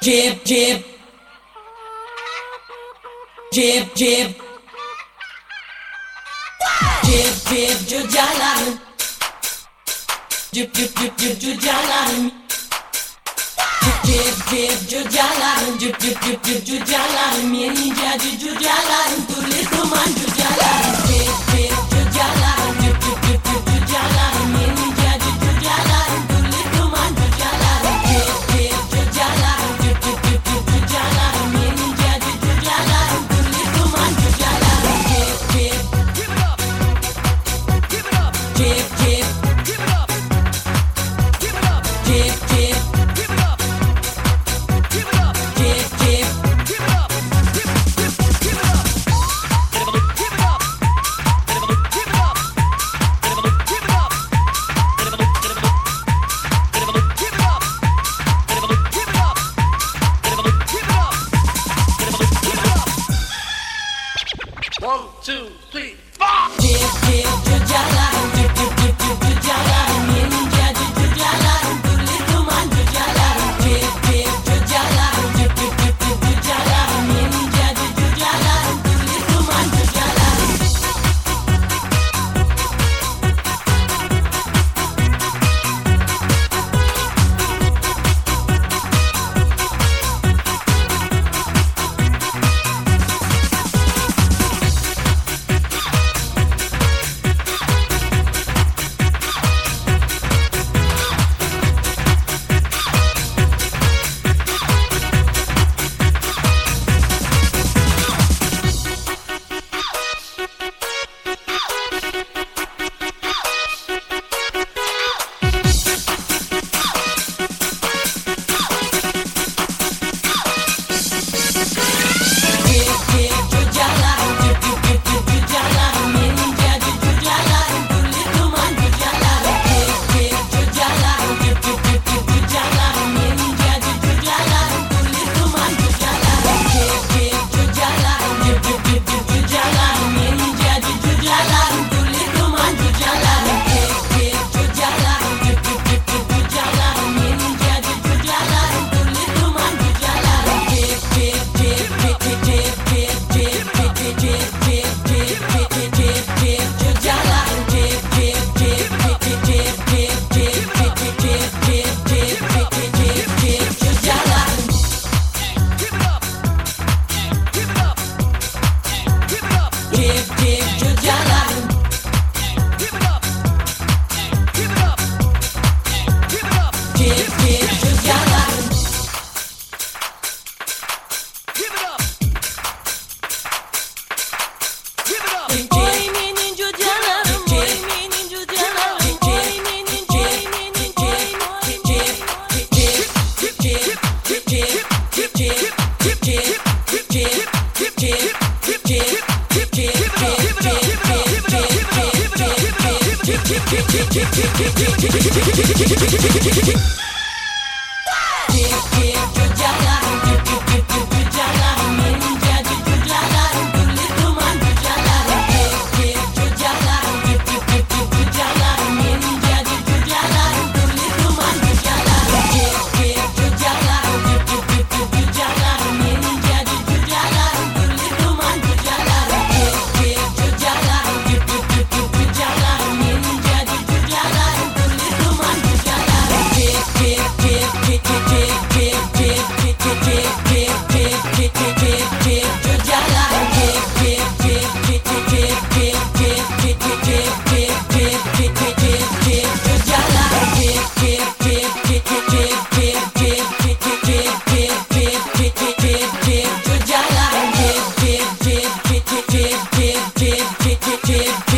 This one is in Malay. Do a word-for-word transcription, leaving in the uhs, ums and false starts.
jib, jib, jib, jib, jib, jib, jo jalan, jib, jib, jib, jib, jo jalan, jib, jib, jo jalan, jib, jib, jib, jib, jo jalan, mieli jadi jo jalan, tulis teman jo jalan, jib, jib, jo jalan, jib, jib, jib, jib, jo jalan, mieli jadi jo jalan, tulis teman jo jalan, jib, jib, jo jalan, jib, jib, jib, jib, jo jalan, mieli jadi jo jalan, tulis teman jo jalan, jib, jib, Give it up. Give it up. jib, jib, Give it up. Give it up. jib, jib, Give it up. Give it up. jib, jib. Give it up. Give give give it up. Give it up. Give it up. Give it up. Give it up. Give it up. Give it up. Give it up. Give it up. One, two, three, four. Jib, jib, jo jalan, jib, jib, jib, jib, jo jalan, mieli jadi jo jalan, tulis teman jo jalan, jib, jib, jo jalan, jib, jib, jib, jib, jo jalan, mieli jadi jo jalan, tulis teman jo jalan. Jib, jib, jo jalan, jib, jib, jib, jib, jo jalan, mieli jadi jo jalan, tulis teman jo jalan, jib, jib, jo jalan, jib, jib, jib, jib, jo jalan, mieli jadi jo jalan, tulis teman jo jalan, jib, jib, jo jalan, jib, jib, jib, jib, jo jalan, mieli jadi jo jalan, tulis teman jo jalan, jib, jib, jo jalan, jib, jib, jib, jib, jo jalan, mieli jadi jo jalan, tulis teman jo jalan, jib, jib, jib, jib, jib, jib, jib, jib, jib, jib, jib, jib, jib, jib, jib, jib, jo jalan, jib, jib, jib, jib, jib, jib, jib, jib, jib, jib, jib, jib, jib, jib, jib, jo jalan. Give it up. Give it up. Give it up. Jib, jib, jo jalan, Give it up. Give it up. Give it up. jib, jib, jo jalan. Give it up. Give it up. Oi menino jo jalan, oi menino jo jalan, oi menino, oi menino, oi menino, jib, jib, jib, jib, jib, jib, jib, jib, jib, jib, jib, jib, jib, jib, jib, jib, jib, jib, jo jalan, jib, jib, jib, jib, jo jalan, mieli jadi jo jalan, tulis teman jo jalan, jib, jib, jo jalan, jib, jib, jib, jib, jo jalan, mieli jadi jo jalan, tulis teman jo jalan, jib, jib, jo jalan, jib, jib, jib, jib, jo jalan, mieli jadi jo jalan, tulis teman jo jalan, jib, jib, jo jalan, jib, jib, jib, jib, jo jalan, mieli jadi jo jalan, tulis teman jo jalan, jib, jib, jib, jib, jib, jib, jib, jib, jib, jib, jib, jib, jib, jib, jib, jib, jo jalan, jib, jib, jib, jib, jib, jib, jib, jib, jib, jib, jib, jib, jib, jib, jib, jib, jo jalan, jib, jib, jib, jib, jib, jib, jib, jib, jib, jib, jib, jib, jib, jib, jib, jib, jo jalan, jib, jib, jib, jib, jib, jib, jib, jib, jib, jib, jib,